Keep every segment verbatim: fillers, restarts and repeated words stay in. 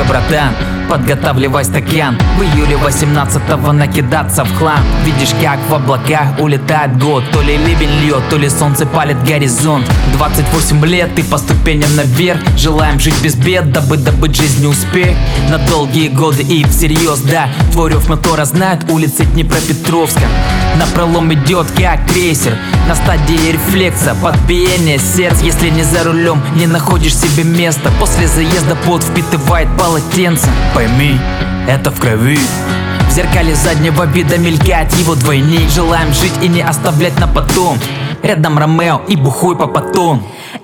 братан, подготавливай стакан. В июле восемнадцатого накидаться в хлам. Видишь, как в облаках улетает год. То ли ливень льет, то ли солнце палит горизонт. Двадцать восемь лет и по ступеням наверх. Желаем жить без бед, дабы добыть жизни успех на долгие годы и всерьез, да. Твой рев мотора знает улицы Днепропетровска. Напролом идет как крейсер, на стадии рефлекса, подбиение сердца. Если не за рулем, не находишь себе места. После заезда пот впитывает полотенце. Пойми, это в крови. В зеркале заднего вида мелькает его двойник. Желаем жить и не оставлять на потом. Рядом Ромео и бухой по потом.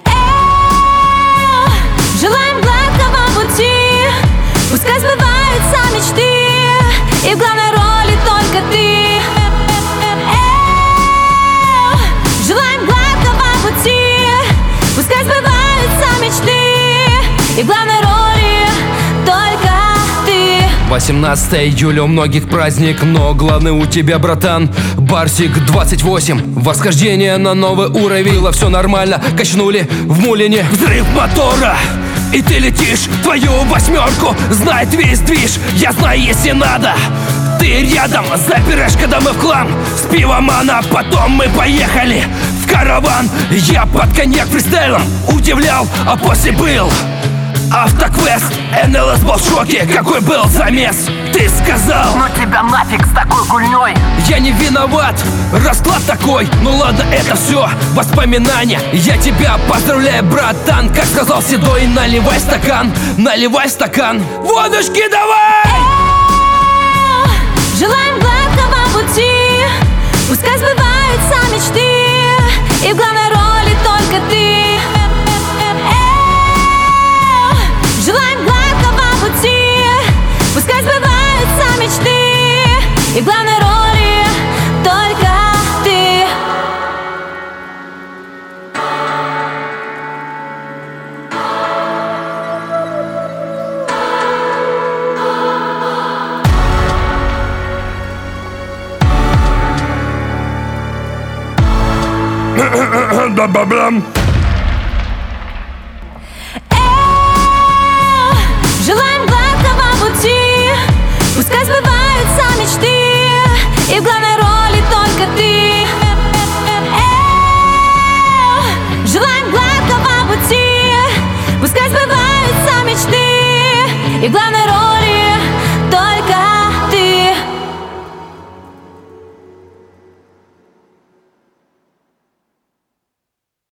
Желаем гладкого пути, пускай сбываются мечты, и в главной роли только ты. Желаем гладкого пути, пускай сбываются мечты, и в главной роли только ты. восемнадцатое июля у многих праздник, но главный у тебя, братан, Барсик двадцать восемь. Восхождение на новый уровень, все нормально, качнули в мулине. Взрыв мотора, и ты летишь в твою восьмерку. Знает весь движ, я знаю, если надо. Ты рядом, запираешь, когда мы в хлам. С пивом она, потом мы поехали в караван. Я под коньяк фристайлом удивлял, а после был автоквест. эн эл эс был в шоке, какой был замес. Ты сказал: ну тебя нафиг с такой гульней. Я не виноват, расклад такой. Ну ладно, это все воспоминания. Я тебя поздравляю, братан. Как сказал Седой, наливай стакан, наливай стакан. Водочки давай! Желаем гладкого пути, пускай сбываются мечты, и в главной роли только ты. Желаем гладкого пути, пускай сбываются мечты, и в главной роли только ты. Да-ба-блам. Желаем гладкого пути, пускай сбываются мечты, и в главной роли только ты. Желаем гладкого пути, пускай сбываются мечты, и в главной